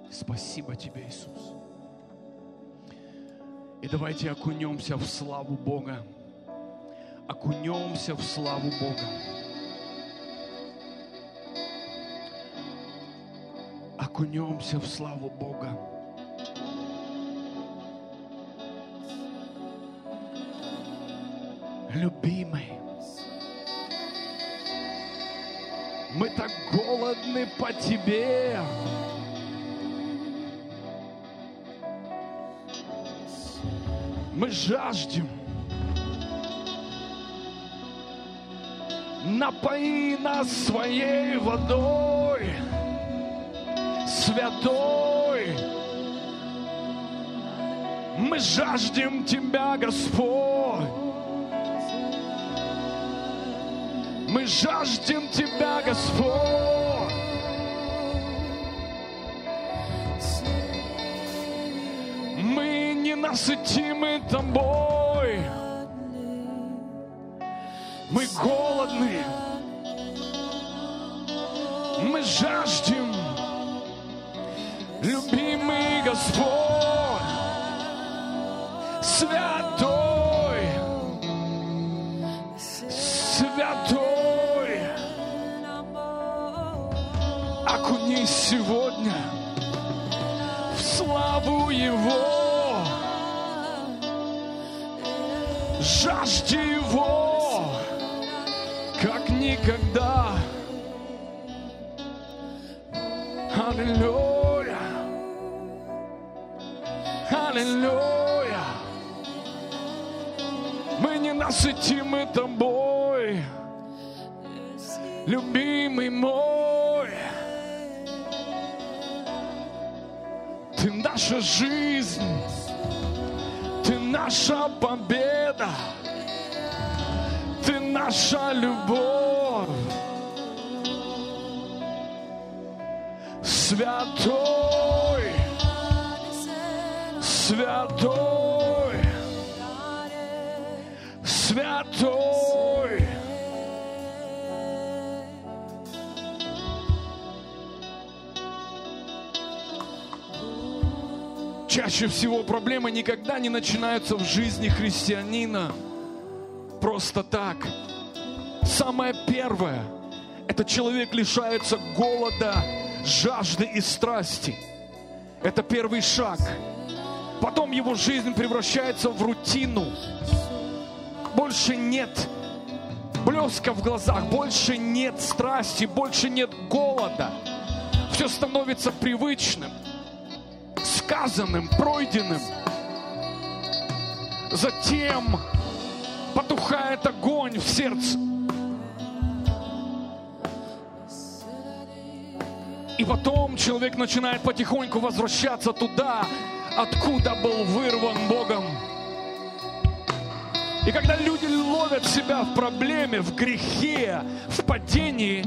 Спасибо Тебе, Иисус. И давайте окунемся в славу Бога. Окунемся в славу Бога. Окунемся в славу Бога. Любимый, мы так голодны по Тебе. Мы жаждем. Напои нас своей водой, святой. Мы жаждем Тебя, Господь. Мы жаждем Тебя, Господь. Мы ненасытимы Тобой. Мы голодны. Мы жаждем, любимый Господь, святой, святой. Окунись сегодня в славу Его, жажди Его, как никогда. Аллилуйя, аллилуйя. Мы ненасытимы Тобой, любимый мой. Ты наша жизнь, Ты наша победа, Ты наша любовь. Святой, святой, святой. Чаще всего проблемы никогда не начинаются в жизни христианина просто так. Самое первое – это человек лишается голода, жажды и страсти. Это первый шаг. Потом его жизнь превращается в рутину. Больше нет блеска в глазах, больше нет страсти, больше нет голода. Все становится привычным, сказанным, пройденным. Затем потухает огонь в сердце. И потом человек начинает потихоньку возвращаться туда, откуда был вырван Богом. И когда люди ловят себя в проблеме, в грехе, в падении,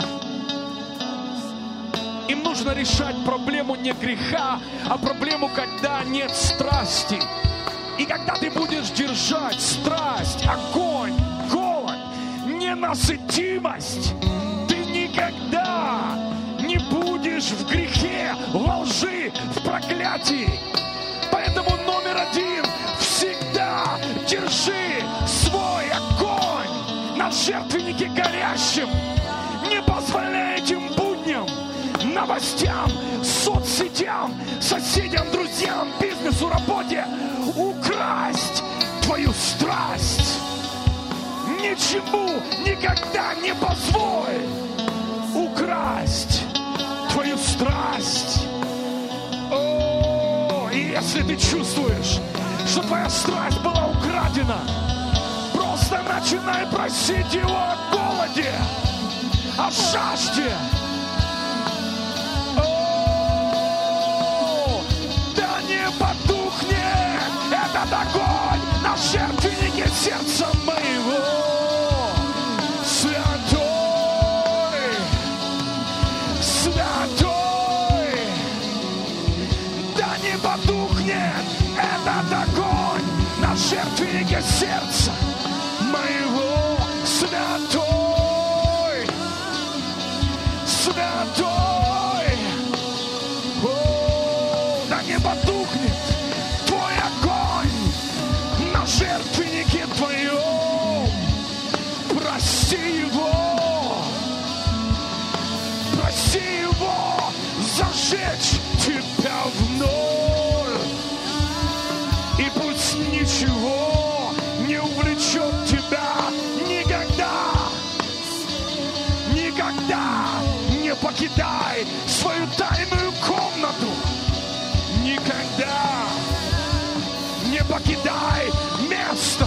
им нужно решать проблему не греха, а проблему, когда нет страсти. И когда ты будешь держать страсть, огонь, голод, ненасытимость, ты никогда не будешь в грехе, во лжи, в проклятии. Поэтому номер один – всегда держи свой огонь на жертвеннике горящем. Не позволяй этим будням, новостям, соцсетям, соседям, друзьям, бизнесу, работе украсть твою страсть. Ничему никогда не позволь украсть твою страсть. О, и если ты чувствуешь, что твоя страсть была украдена, просто начинай просить Его о голоде, о жажде. О, да не потухнет этот огонь на жертвеннике сердца моего. Этот огонь на жертвеннике сердца моего. Святой, святой. О, сжечь тебя вновь. И пусть ничего не увлечет тебя никогда. Никогда не покидай свою тайную комнату. Никогда не покидай место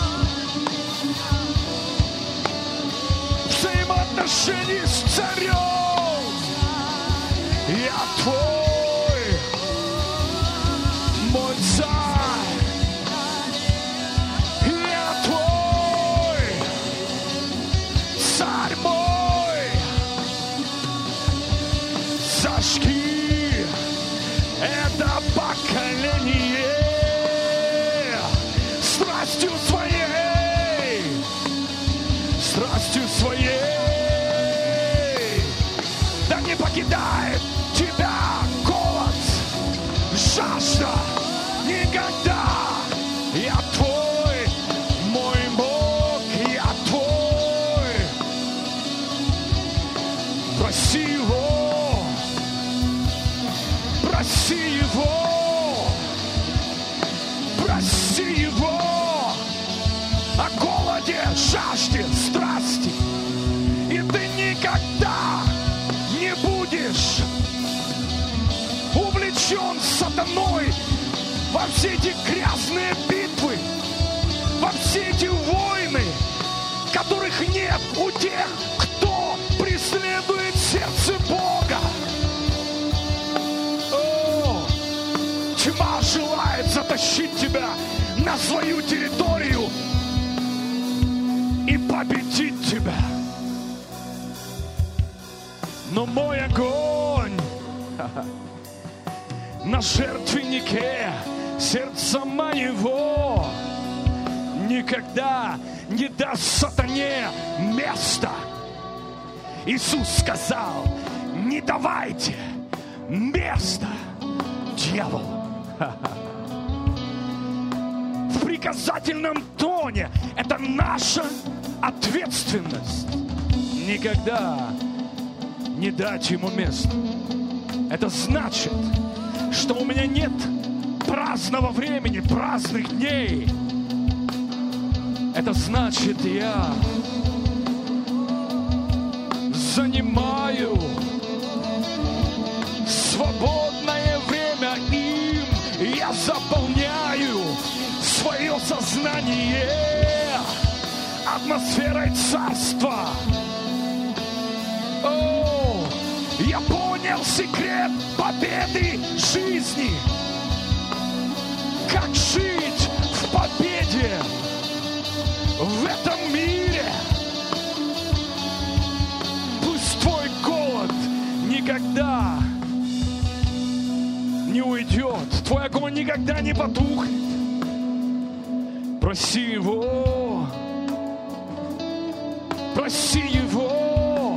взаимоотношений с царем. Я твой, мой царь. Я твой, царь мой. Зажги это поколение страстью своей, страстью своей. Да не покидает тебя голод, жажда никогда. Я твой, мой Бог, я твой. Проси его, проси его, проси его о голоде, жажде, страсти. И ты никогда не будешь увлечен сатаной во все эти грязные битвы, во все эти войны, которых нет у тех, кто преследует сердце Бога. О, тьма желает затащить тебя на свою территорию и победить тебя. Но мой огонь на жертвеннике сердца моего никогда не даст сатане места. Иисус сказал: не давайте места дьяволу. В приказательном тоне это наша ответственность. Никогда не дать ему место. Это значит, что у меня нет праздного времени, праздных дней. Это значит, я занимаю свободное время им. Я заполняю свое сознание атмосферой царства. О, я понял секрет победы жизни. Как жить в победе в этом мире. Пусть твой голод никогда не уйдет. Твой огонь никогда не потухнет. Проси его. Проси его.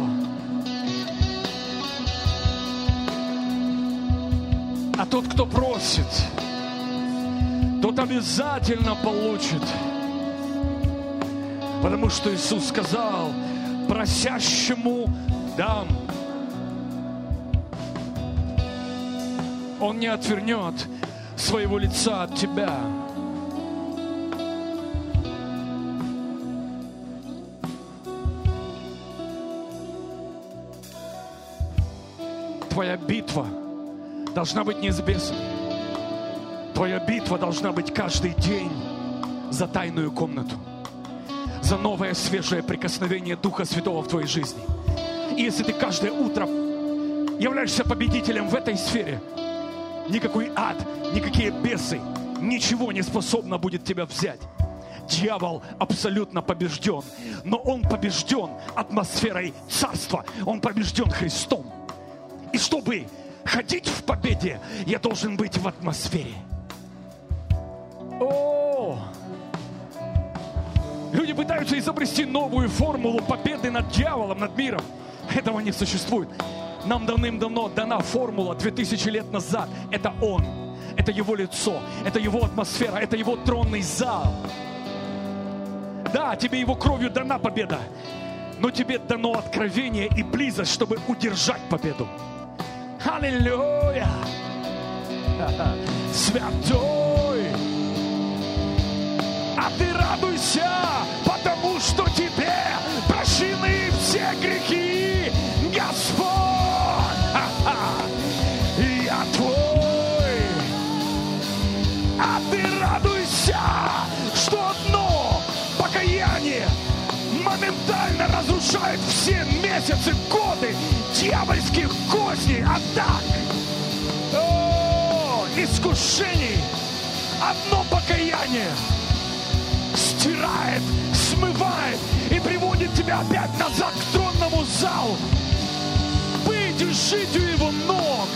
А тот, кто просит, тот обязательно получит. Потому что Иисус сказал: просящему дам. Он не отвернет своего лица от тебя. Твоя битва должна быть не с бесом. Твоя битва должна быть каждый день за тайную комнату, за новое свежее прикосновение Духа Святого в твоей жизни. И если ты каждое утро являешься победителем в этой сфере, никакой ад, никакие бесы, ничего не способно будет тебя взять. Дьявол абсолютно побежден, но он побежден атмосферой царства, он побежден Христом. И чтобы ходить в победе, я должен быть в атмосфере. О! Люди пытаются изобрести новую формулу победы над дьяволом, над миром. Этого не существует. Нам давным-давно дана формула 2000 лет назад. Это Он, это Его лицо, это Его атмосфера, это Его тронный зал. Да, тебе Его кровью дана победа, но тебе дано откровение и близость, чтобы удержать победу. Аллилуйя. Святой. А ты радуйся, потому что тебе прощены все грехи, Господь. Я твой. А ты радуйся, что одно покаяние моментально разрушает все месяцы, годы дьявольских козней, атак, искушений. Одно покаяние стирает, смывает и приводит тебя опять назад к тронному залу. Быть и жить у его ног.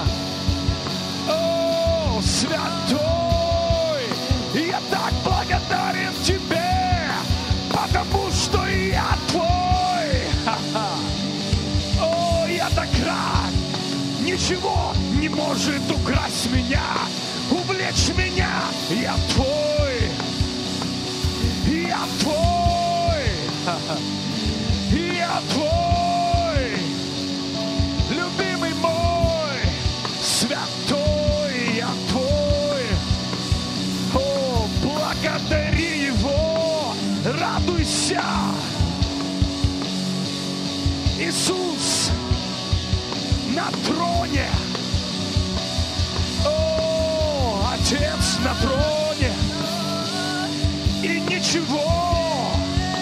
О, святой, я так благодарен тебе, потому что я твой. О, я так рад. Ничего не может украсть меня, увлечь меня. Я твой. Я твой. Я твой. Любимый мой, святой, я твой. О, благодари его, радуйся. Иисус на троне. О, Отец на троне. И ничего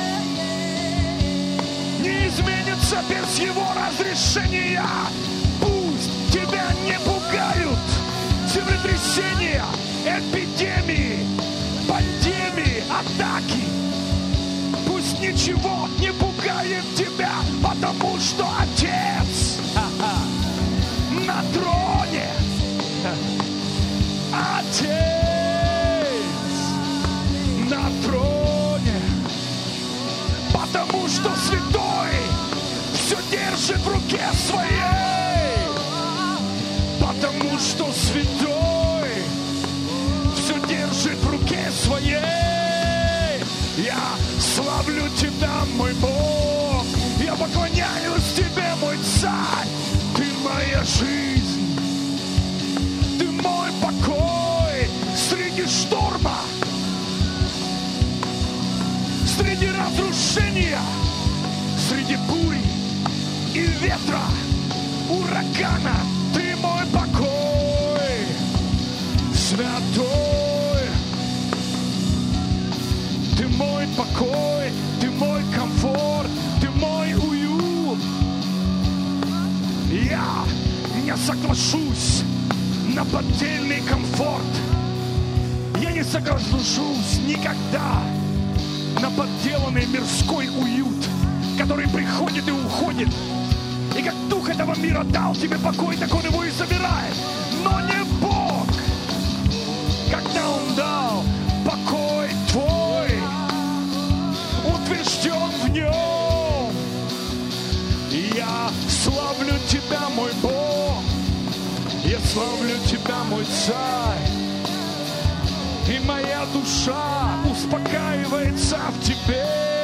не изменится без его разрешения. Пусть тебя не пугают землетрясения, эпидемии, пандемии, атаки. Пусть ничего не пугает тебя, потому что Отец на троне. Отец на троне. Потому что святой все держит в руке своей. Потому что святой все держит в руке своей. Я славлю тебя, мой Бог. Я поклоняюсь тебе, мой Царь. Ты моя жизнь. Ты мой покой среди шторма, среди разрушения, среди бури и ветра, урагана. Ты мой покой, святой. Ты мой покой, ты мой комфорт, ты мой уют. Я не соглашусь на поддельный комфорт. Я не соглашусь никогда на подделанный мирской уют, который приходит и уходит. И как дух этого мира дал тебе покой, так он его и забирает. Но не Бог. Когда он дал покой твой, утвержден в нем. Я славлю тебя, мой Бог. Я славлю тебя, мой Царь. И моя душа успокаивается в тебе.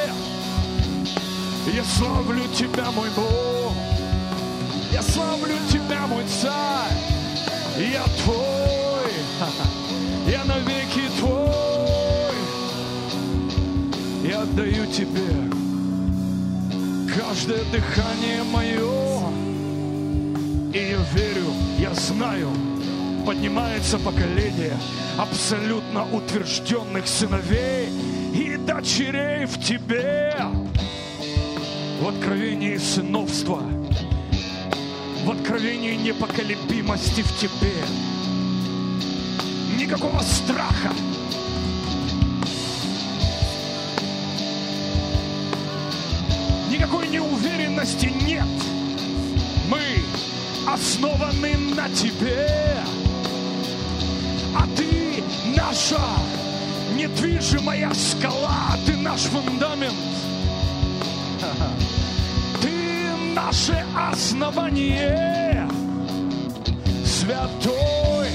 Я славлю тебя, мой Бог. Я славлю тебя, мой Царь. Я твой. Я навеки твой. Я отдаю тебе каждое дыхание мое. И я верю, я знаю, поднимается поколение абсолютно утвержденных сыновей и дочерей в тебе. В откровении сыновства, в откровении непоколебимости в тебе. Никакого страха. Никакой неуверенности нет. Мы основаны на тебе. А ты наша недвижимая скала, ты наш фундамент. Ты наше основание, святой.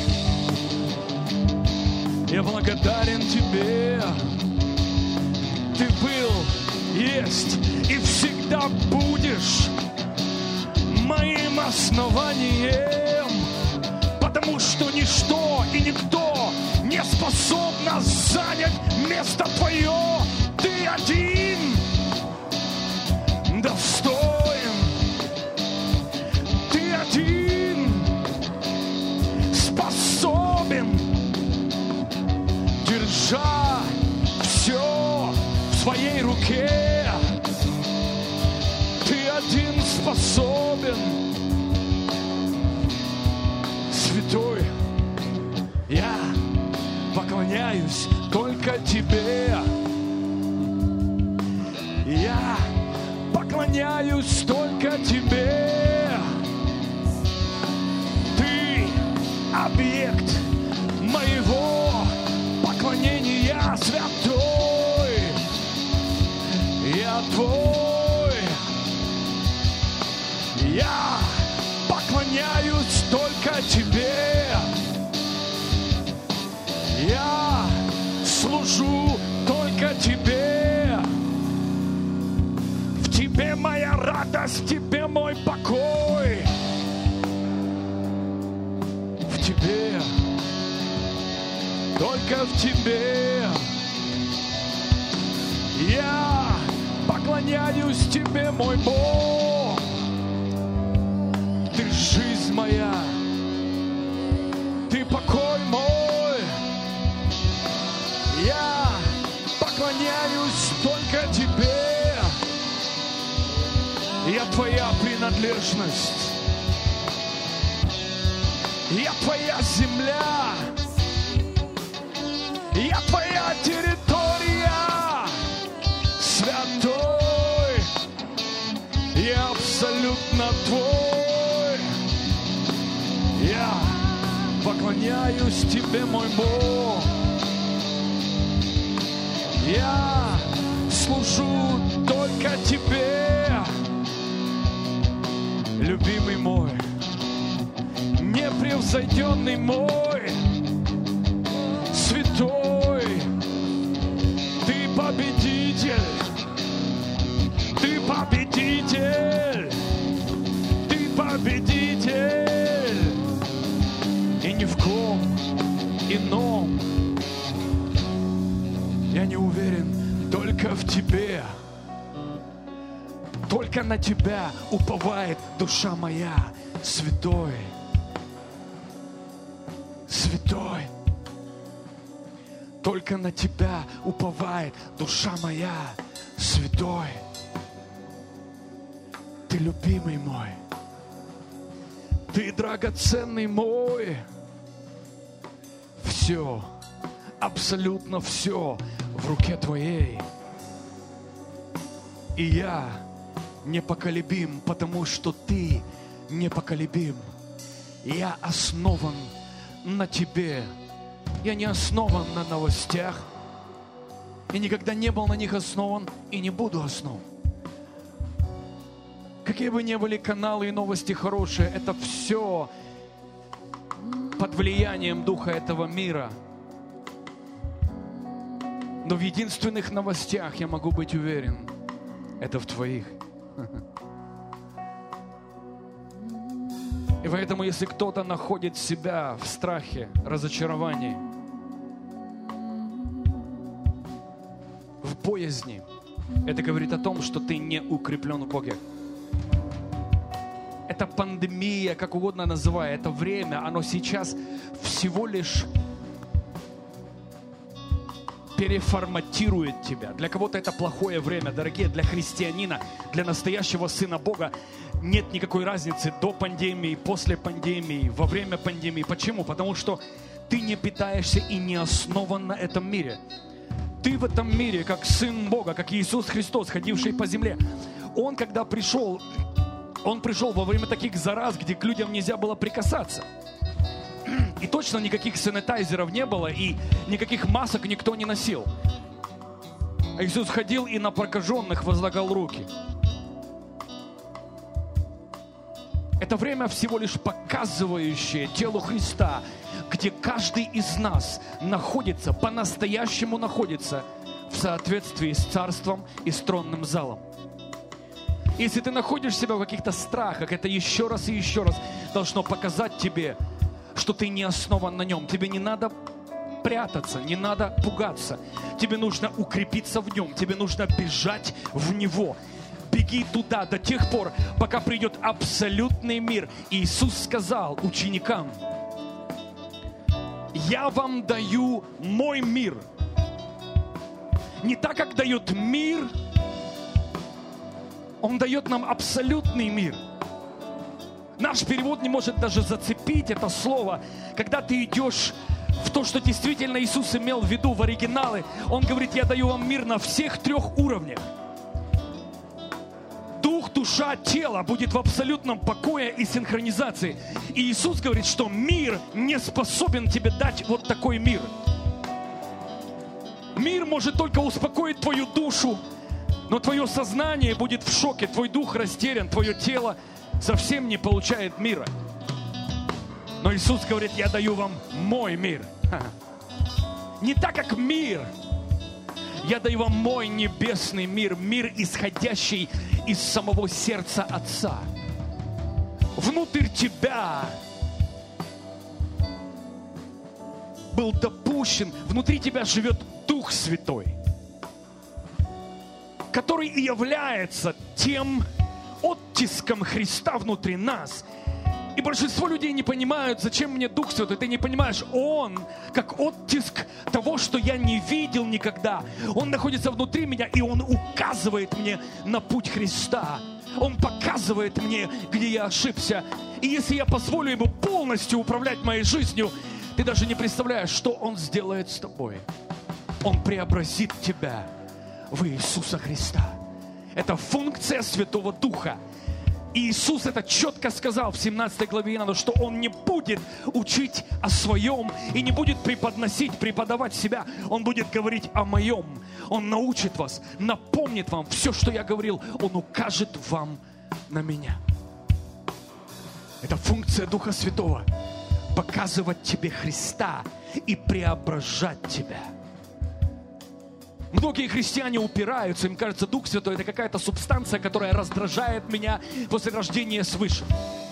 Я благодарен тебе. Ты был, есть и всегда будешь моим основанием, потому что ничто и никто не способно занять место Твое. Ты один достоин, Ты один способен, держа все в своей руке. Ты один способен, святой. Я поклоняюсь только Тебе. Я поклоняюсь только Тебе. Ты объект моего поклонения, святой. Я Твой. Я поклоняюсь только Тебе. Я служу только Тебе. В Тебе моя радость, в Тебе мой покой. В Тебе, только в Тебе. Я поклоняюсь Тебе, мой Бог. Ты жизнь моя, Ты покой мой. Я поклоняюсь только Тебе. Я Твоя принадлежность. Я Твоя земля. Я Твоя территория. Святой. Я абсолютно Твой. Я поклоняюсь Тебе, мой Бог. Я служу только Тебе, любимый мой, непревзойденный мой, святой. Ты победитель, Ты победитель, Ты победитель. И ни в ком ином я не уверен, только в Тебе. Только на Тебя уповает душа моя, святой. Святой. Только на Тебя уповает душа моя, святой. Ты любимый мой. Ты драгоценный мой. Все, абсолютно все в руке Твоей. И я непоколебим, потому что Ты непоколебим. Я основан на Тебе. Я не основан на новостях. И никогда не был на них основан и не буду основан. Какие бы ни были каналы и новости хорошие, это все под влиянием духа этого мира. Но в единственных новостях я могу быть уверен, это в Твоих. И поэтому, если кто-то находит себя в страхе, разочаровании, в боязни, это говорит о том, что ты не укреплен в Боге. Это пандемия, как угодно называй, это время, оно сейчас всего лишь переформатирует тебя. Для кого-то это плохое время, дорогие, для христианина, для настоящего сына Бога нет никакой разницы до пандемии, после пандемии, во время пандемии. Почему? Потому что ты не питаешься и не основан на этом мире. Ты в этом мире, как Сын Бога, как Иисус Христос, ходивший по земле. Он, когда пришел, Он пришел во время таких зараз, где к людям нельзя было прикасаться. И точно никаких санитайзеров не было, и никаких масок никто не носил. А Иисус ходил и на прокаженных возлагал руки. Это время всего лишь показывающее телу Христа, где каждый из нас находится, по-настоящему находится в соответствии с царством и с тронным залом. Если ты находишь себя в каких-то страхах, это еще раз и еще раз должно показать тебе, что ты не основан на нем. Тебе не надо прятаться, не надо пугаться. Тебе нужно укрепиться в нем, тебе нужно бежать в него. Беги туда до тех пор, пока придет абсолютный мир. Иисус сказал ученикам: я вам даю мой мир. Не так, как дает мир, Он дает нам абсолютный мир. Наш перевод не может даже зацепить это слово. Когда ты идешь в то, что действительно Иисус имел в виду в оригинале, Он говорит: я даю вам мир на всех 3 уровнях. Дух, душа, тело будет в абсолютном покое и синхронизации. И Иисус говорит, что мир не способен тебе дать вот такой мир. Мир может только успокоить твою душу, но твое сознание будет в шоке, твой дух растерян, твое тело совсем не получает мира. Но Иисус говорит: я даю вам мой мир. Не так, как мир. Я даю вам мой небесный мир, мир, исходящий из самого сердца Отца. Внутрь тебя был допущен, внутри тебя живет Дух Святой, который и является тем оттиском Христа внутри нас. И большинство людей не понимают, зачем мне Дух Святой. Ты не понимаешь, Он как оттиск того, что я не видел никогда. Он находится внутри меня, и Он указывает мне на путь Христа. Он показывает мне, где я ошибся. И если я позволю Ему полностью управлять моей жизнью, ты даже не представляешь, что Он сделает с тобой. Он преобразит тебя в Иисуса Христа. Это функция Святого Духа. И Иисус это четко сказал в 17 главе Иоанна, что Он не будет учить о своем и не будет преподавать себя. Он будет говорить о моем. Он научит вас, напомнит вам все, что я говорил. Он укажет вам на меня. Это функция Духа Святого. Показывать тебе Христа и преображать тебя. Многие христиане упираются, им кажется, Дух Святой — это какая-то субстанция, которая раздражает меня после рождения свыше.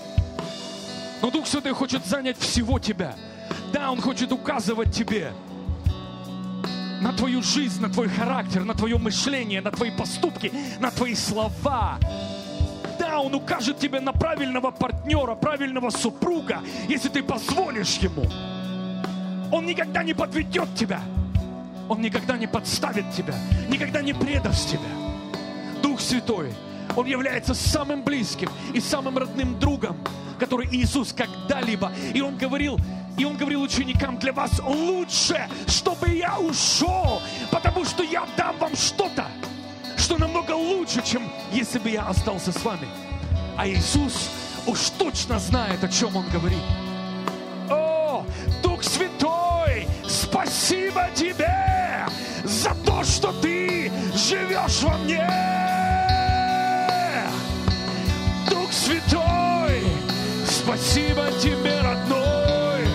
Но Дух Святой хочет занять всего тебя. Да, Он хочет указывать тебе на твою жизнь, на твой характер, на твое мышление, на твои поступки, на твои слова. Да, Он укажет тебе на правильного партнера, правильного супруга, если ты позволишь Ему. Он никогда не подведет тебя. Он никогда не подставит тебя, никогда не предаст тебя. Дух Святой, Он является самым близким и самым родным другом, который Иисус когда-либо. И Он говорил ученикам: для вас лучше, чтобы я ушел, потому что я дам вам что-то, что намного лучше, чем если бы я остался с вами. А Иисус уж точно знает, о чем Он говорит. О, Дух Святой, спасибо Тебе за то, что Ты живешь во мне. Дух Святой, спасибо Тебе, родной,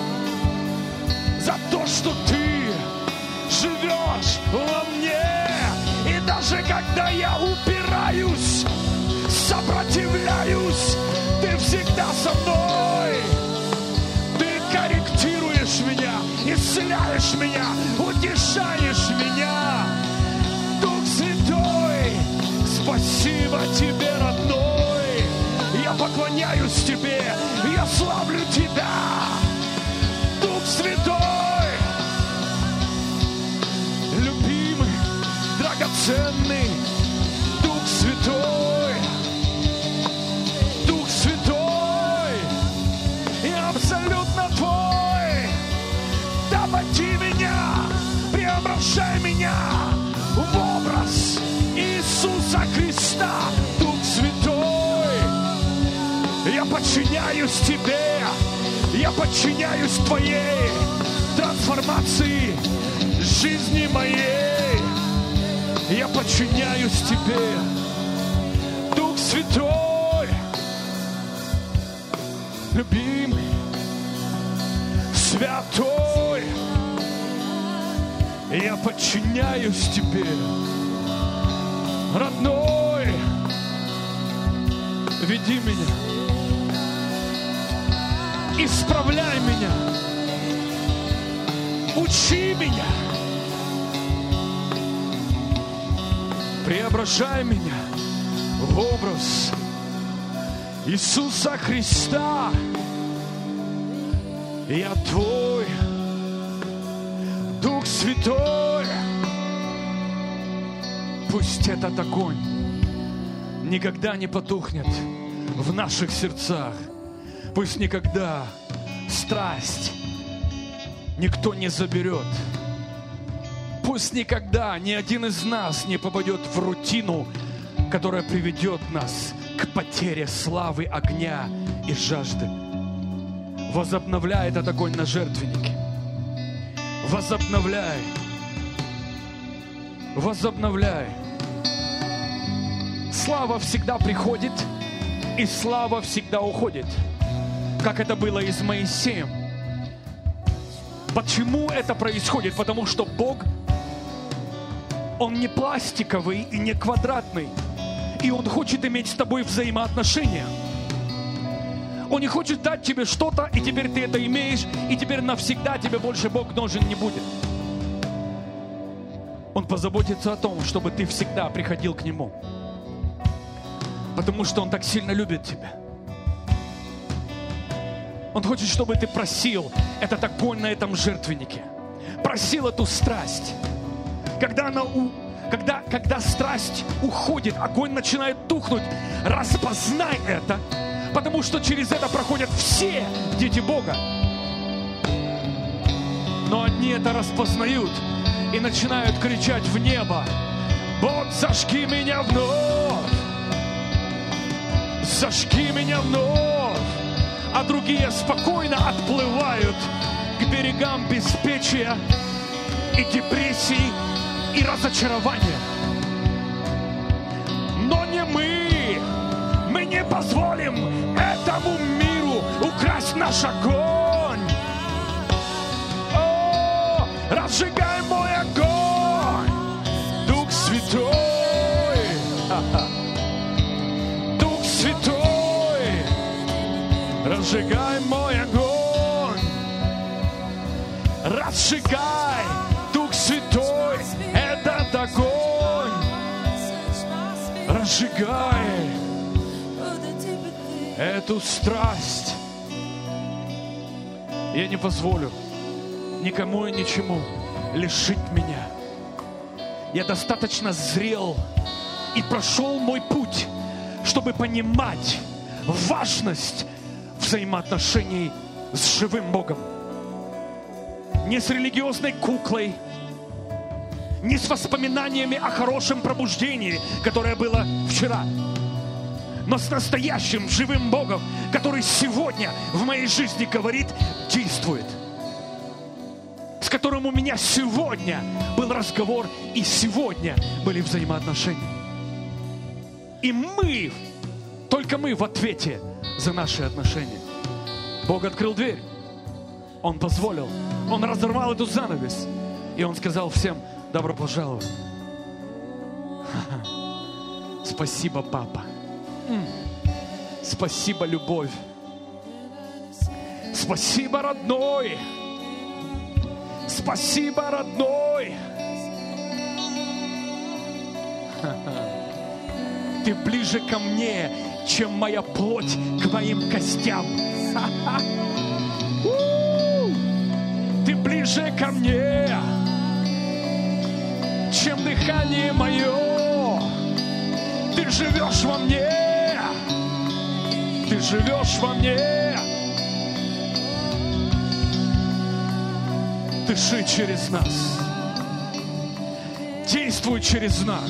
за то, что Ты живешь во мне. И даже когда я упираюсь, сопротивляюсь, Ты всегда со мной. Ты корректируешь меня, исцеляешь меня, утешаешь меня. Дух Святой, спасибо Тебе, родной. Я поклоняюсь Тебе, я славлю Тебя. Дух Святой, любимый, драгоценный Дух Святой. Дух Святой, я абсолютно Твой. Обойди меня, преображай меня в образ Иисуса Христа. Дух Святой, я подчиняюсь Тебе, я подчиняюсь Твоей трансформации жизни моей. Я подчиняюсь Тебе, Дух Святой, любимый, святой. Я подчиняюсь Тебе, родной. Веди меня. Исправляй меня. Учи меня. Преображай меня в образ Иисуса Христа. Я Твой, Дух Святой. Пусть этот огонь никогда не потухнет в наших сердцах. Пусть никогда страсть никто не заберет. Пусть никогда ни один из нас не попадет в рутину, которая приведет нас к потере славы, огня и жажды. Возобновляй этот огонь на жертвеннике. Возобновляй. Возобновляй. Слава всегда приходит, и слава всегда уходит, как это было и с Моисеем. Почему это происходит? Потому что Бог, Он не пластиковый и не квадратный, и Он хочет иметь с тобой взаимоотношения. Он не хочет дать тебе что-то, и теперь ты это имеешь, и теперь навсегда тебе больше Бог нужен не будет. Он позаботится о том, чтобы ты всегда приходил к Нему. Потому что Он так сильно любит тебя. Он хочет, чтобы ты просил этот огонь на этом жертвеннике. Просил эту страсть. Когда страсть уходит, огонь начинает тухнуть. Распознай это. Потому что через это проходят все дети Бога. Но одни это распознают и начинают кричать в небо: Бог, зажги меня вновь! Зажги меня вновь! А другие спокойно отплывают к берегам беспечия и депрессии и разочарования. Но не мы! Мы не позволим этому миру украсть наш огонь. О, разжигай мой огонь, Дух Святой. Дух Святой, разжигай мой огонь. Разжигай, Дух Святой, этот огонь. Разжигай эту страсть. Я не позволю никому и ничему лишить меня. Я достаточно зрел и прошел мой путь, чтобы понимать важность взаимоотношений с живым Богом. Не с религиозной куклой, не с воспоминаниями о хорошем пробуждении, которое было вчера, но с настоящим живым Богом, который сегодня в моей жизни говорит, действует. С которым у меня сегодня был разговор, и сегодня были взаимоотношения. И мы, только мы в ответе за наши отношения. Бог открыл дверь. Он позволил. Он разорвал эту занавес. И Он сказал всем: добро пожаловать. Спасибо, папа. Спасибо, любовь. Спасибо, родной. Спасибо, родной. Ты ближе ко мне, чем моя плоть к моим костям. Ты ближе ко мне, чем дыхание мое. Ты живешь во мне. Ты живешь во мне. Дыши через нас. Действуй через нас.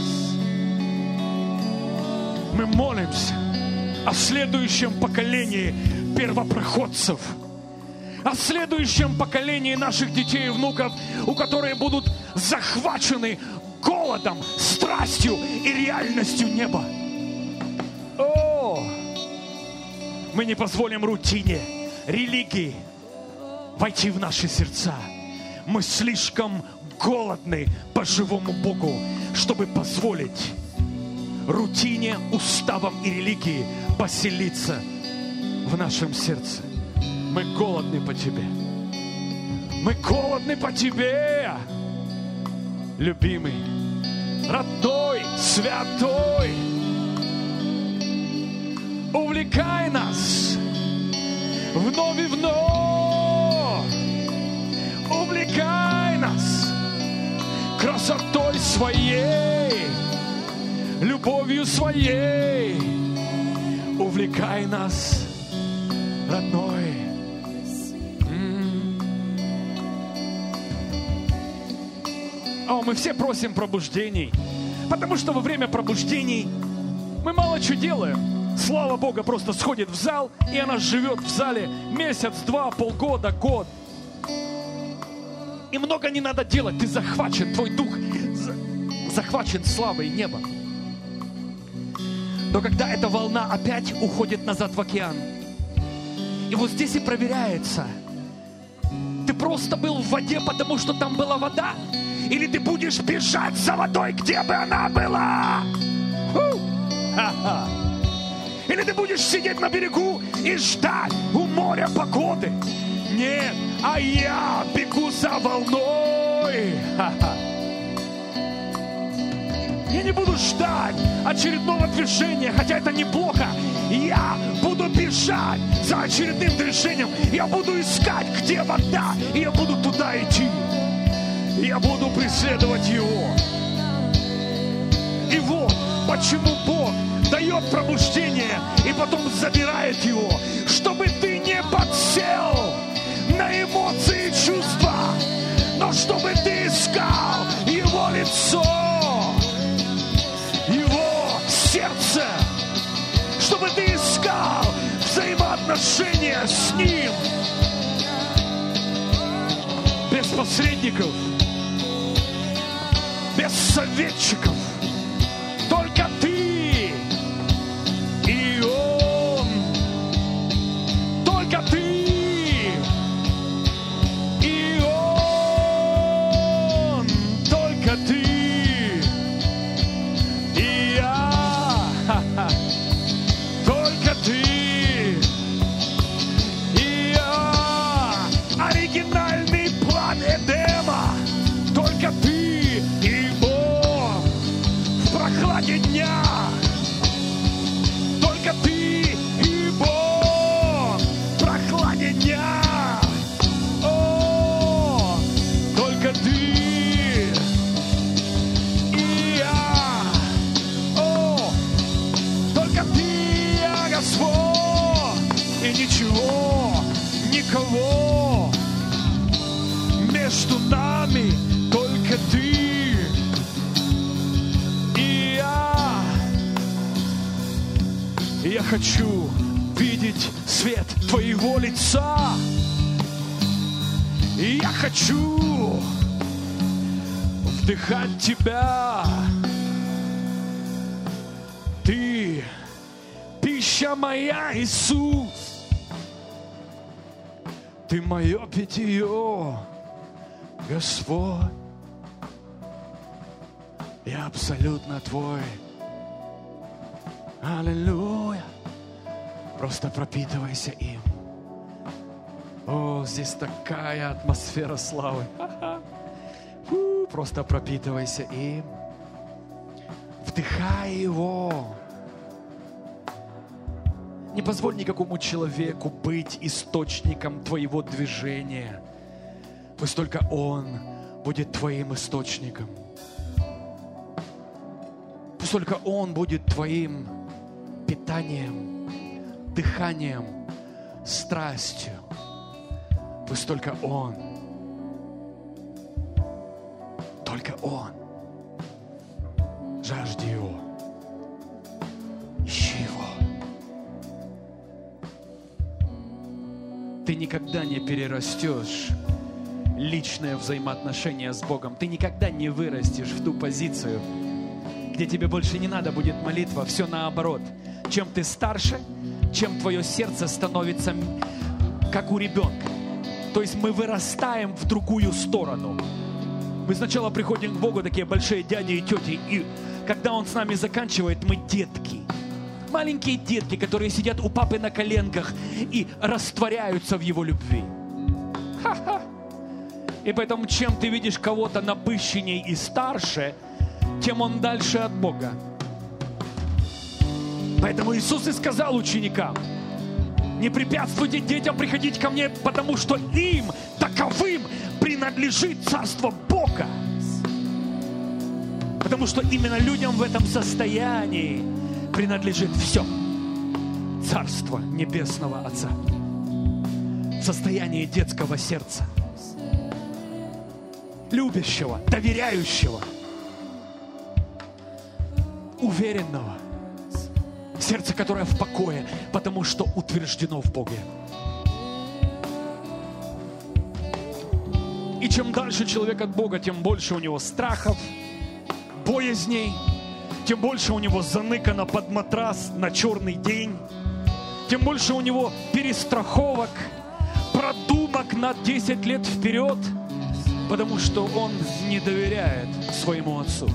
Мы молимся о следующем поколении первопроходцев, о следующем поколении наших детей и внуков, у которых будут захвачены голодом, страстью и реальностью неба. Мы не позволим рутине, религии войти в наши сердца. Мы слишком голодны по живому Богу, чтобы позволить рутине, уставам и религии поселиться в нашем сердце. Мы голодны по Тебе. Мы голодны по Тебе, любимый, родной, святой. Увлекай нас вновь и вновь. Увлекай нас красотой своей, любовью своей. Увлекай нас, родной. Мы все просим пробуждений, потому что во время пробуждений мы мало что делаем. Слава Бога просто сходит в зал, и она живет в зале месяц, два, полгода, год. И много не надо делать, ты захвачен, твой дух захвачен славой неба. Но когда эта волна опять уходит назад в океан, и вот здесь и проверяется, ты просто был в воде, потому что там была вода, или ты будешь бежать за водой, где бы она была? Или ты будешь сидеть на берегу и ждать у моря погоды? Нет, а я бегу за волной. Я не буду ждать очередного движения, хотя это неплохо. Я буду бежать за очередным движением. Я буду искать, где вода, и я буду туда идти. Я буду преследовать его. И вот почему Бог дает пробуждение и потом забирает его, чтобы ты не подсел на эмоции и чувства, но чтобы ты искал его лицо, его сердце, чтобы ты искал взаимоотношения с ним без посредников, без советчиков, только ты и он, только ты и он, только ты и я, только ты и я, оригинальный план Эдема, только ты. Дня. Только ты и Бог в прохладе дня. О, только ты и я. О, только ты и я, Господь. И ничего, никого между нами, только ты. Я хочу видеть свет Твоего лица. И я хочу вдыхать Тебя. Ты пища моя, Иисус. Ты мое питье, Господь. Я абсолютно Твой. Аллилуйя. Просто пропитывайся им. О, здесь такая атмосфера славы. Просто пропитывайся им. Вдыхай его. Не позволь никакому человеку быть источником твоего движения. Пусть только он будет твоим источником. Пусть только он будет твоим питанием, дыханием, страстью. Пусть только Он, жажди Его, ищи Его. Ты никогда не перерастешь личное взаимоотношение с Богом. Ты никогда не вырастешь в ту позицию, где тебе больше не надо будет молитва, все наоборот. Чем ты старше, чем твое сердце становится как у ребенка. То есть мы вырастаем в другую сторону. Мы сначала приходим к Богу, такие большие дяди и тети, и когда Он с нами заканчивает, мы детки. Маленькие детки, которые сидят у папы на коленках и растворяются в Его любви. Ха-ха. И поэтому, чем ты видишь кого-то напыщенней и старше, тем он дальше от Бога. Поэтому Иисус и сказал ученикам: не препятствуйте детям приходить ко мне, потому что им, таковым, принадлежит Царство Бога. Потому что именно людям в этом состоянии принадлежит все. Царство Небесного Отца. Состояние детского сердца. Любящего, доверяющего, уверенного. Сердце, которое в покое, потому что утверждено в Боге. И чем дальше человек от Бога, тем больше у него страхов, боязней, тем больше у него заныкано под матрас на черный день, тем больше у него перестраховок, продумок на 10 лет вперед, потому что он не доверяет своему Отцу.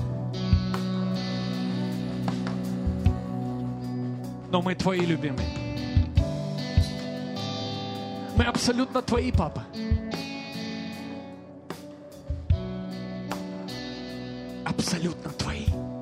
Но мы Твои любимые. Мы абсолютно Твои, Папа. Абсолютно Твои.